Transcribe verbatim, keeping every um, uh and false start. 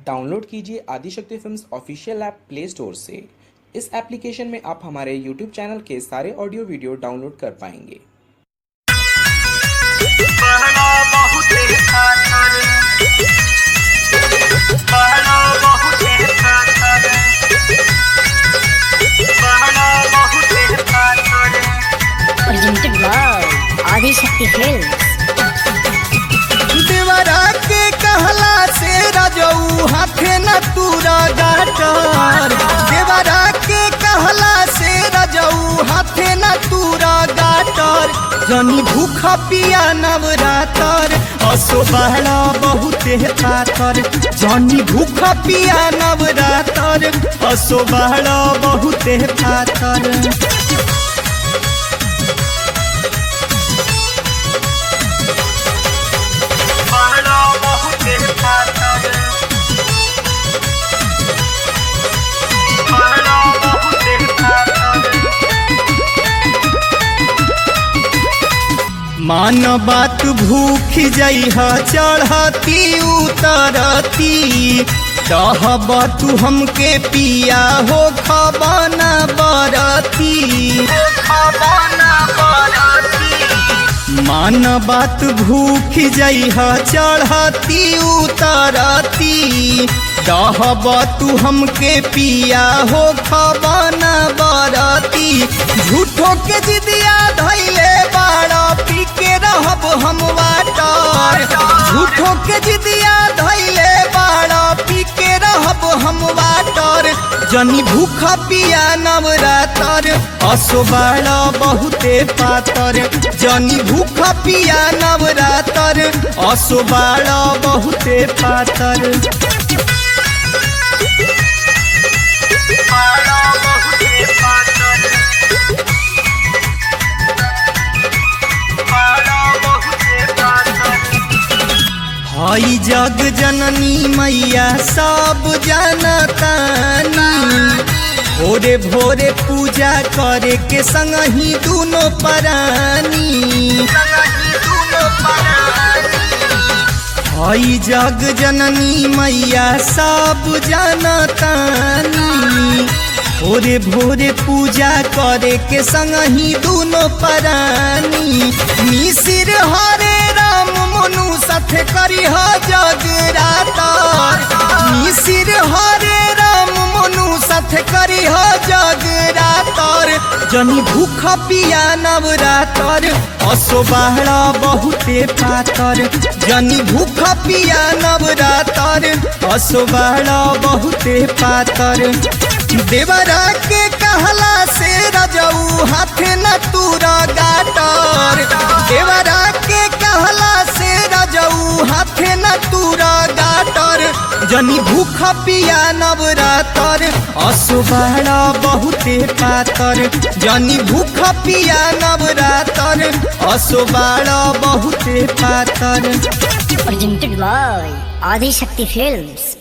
Download कीजिए Adishakti films official app play store से। इस एप्लीकेशन में आप हमारे यूट्यूब चैनल के सारे ऑडियो वीडियो डाउनलोड कर पाएंगे। Presented by Adishakti films. देवरा के कहला से राजऊ हाथे न तूरा गाटर। देवरा के कहला से राजऊ हाथे न तूरा गाटर। जनी भूखा पिया नवरातर असो बहला बहुते पातर। जनी भूखा पिया नवरातर असो बहला बहुते पातर। मान बात भूख जइह चढ़ती उतरती। कहब तू हमके पिया हो खबना बरती। मान बात भूख जइह चढ़ती उतरती। कहब तू हमके पिया हो खबना बरती। झूठो के जिदिया धैले बाड़ा पी के रहब हम वाटर। झूठो के जिदिया धैले बाड़ा पी के रहब हम वाटर। जनी भूखा पिया नवरातर असो बाड़ा बहुते पातर। जनी भूखा पिया नवरातर असो बाड़ा बहुते पातर। हई जग जननी मैया सब जानतानी। भोरे भोरे पूजा करे के संगही दूनो परानी। हई जग जननी मैया सब जानतानी। भोरे भोरे पूजा करे के संगही दूनो परानी। मिसिर हरे राम मनु साथे करी ह जगरातर। मिसिर हरे राम मनु साथे करी ह जगरातर। जनी भूखा पिया नवरातर असो बहरा बहुते पातर। जनी भूखा पिया नवरातर असो बहरा बहुते पातर। देवरा के कहला से राजऊ हाथे न तूरा गाटर। देवरा के कहला से राजऊ हाथे न तूरा गाटर। जनी भूखा पिया नवरातर असो बहरा बहुते पातर। जनी भूखा पिया नवरातर असो बहरा बहुते पातर। Presented by Adishakti films.